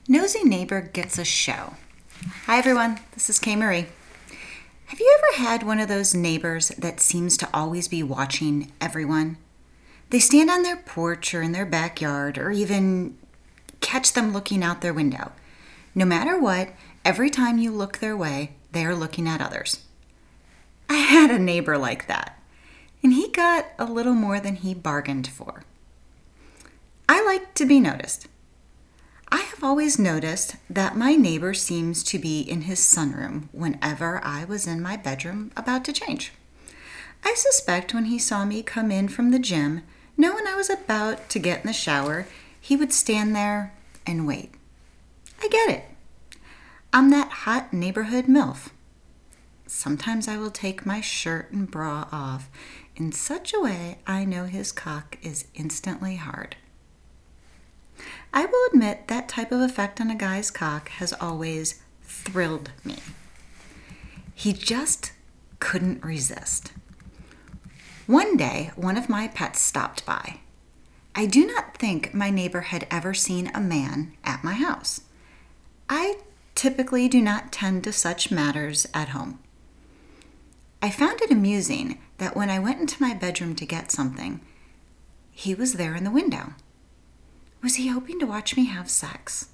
Nosy Neighbor Gets a Show. Hi everyone, this is Kay Marie. Have you ever had one of those neighbors that seems to always be watching everyone? They stand on their porch or in their backyard or even catch them looking out their window. No matter what, every time you look their way, they are looking at others. I had a neighbor like that, and he got a little more than he bargained for. I like to be noticed. I have always noticed that my neighbor seems to be in his sunroom whenever I was in my bedroom about to change. I suspect when he saw me come in from the gym, knowing I was about to get in the shower, he would stand there and wait. I get it. I'm that hot neighborhood MILF. Sometimes I will take my shirt and bra off in such a way I know his cock is instantly hard. I will admit that type of effect on a guy's cock has always thrilled me. He just couldn't resist. One day, one of my pets stopped by. I do not think my neighbor had ever seen a man at my house. I typically do not tend to such matters at home. I found it amusing that when I went into my bedroom to get something, he was there in the window. Was he hoping to watch me have sex?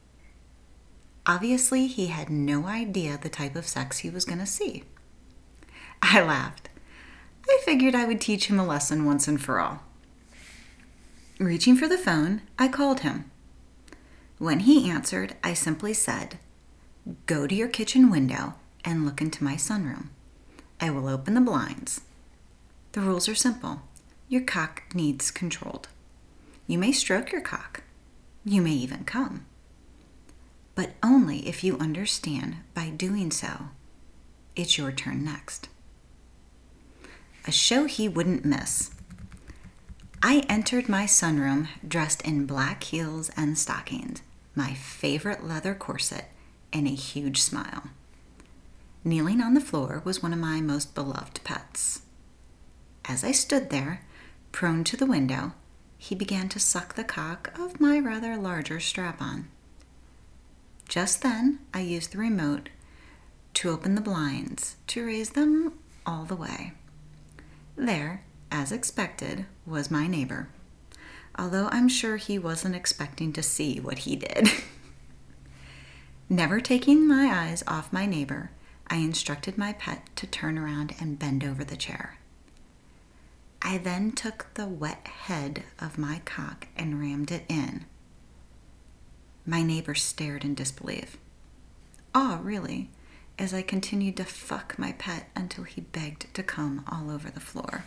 Obviously, he had no idea the type of sex he was going to see. I laughed. I figured I would teach him a lesson once and for all. Reaching for the phone, I called him. When he answered, I simply said, "Go to your kitchen window and look into my sunroom. I will open the blinds. The rules are simple. Your cock needs controlled. You may stroke your cock. You may even come. But only if you understand by doing so, it's your turn next." A show he wouldn't miss. I entered my sunroom dressed in black heels and stockings, my favorite leather corset, and a huge smile. Kneeling on the floor was one of my most beloved pets. As I stood there, prone to the window, he began to suck the cock of my rather larger strap-on. Just then, I used the remote to open the blinds to raise them all the way. There, as expected, was my neighbor, although I'm sure he wasn't expecting to see what he did. Never taking my eyes off my neighbor, I instructed my pet to turn around and bend over the chair. I then took the wet head of my cock and rammed it in. My neighbor stared in disbelief. Aw, really, as I continued to fuck my pet until he begged to come all over the floor.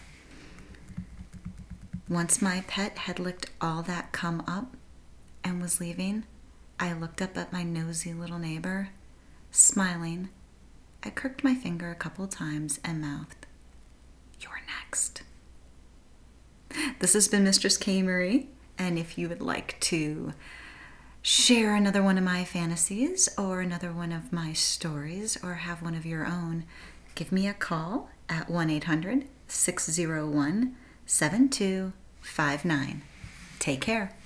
Once my pet had licked all that cum up and was leaving, I looked up at my nosy little neighbor. Smiling, I crooked my finger a couple times and mouthed, "You're next." This has been Mistress Kay Marie, and if you would like to share another one of my fantasies or another one of my stories or have one of your own, give me a call at 1-800-601-7259. Take care.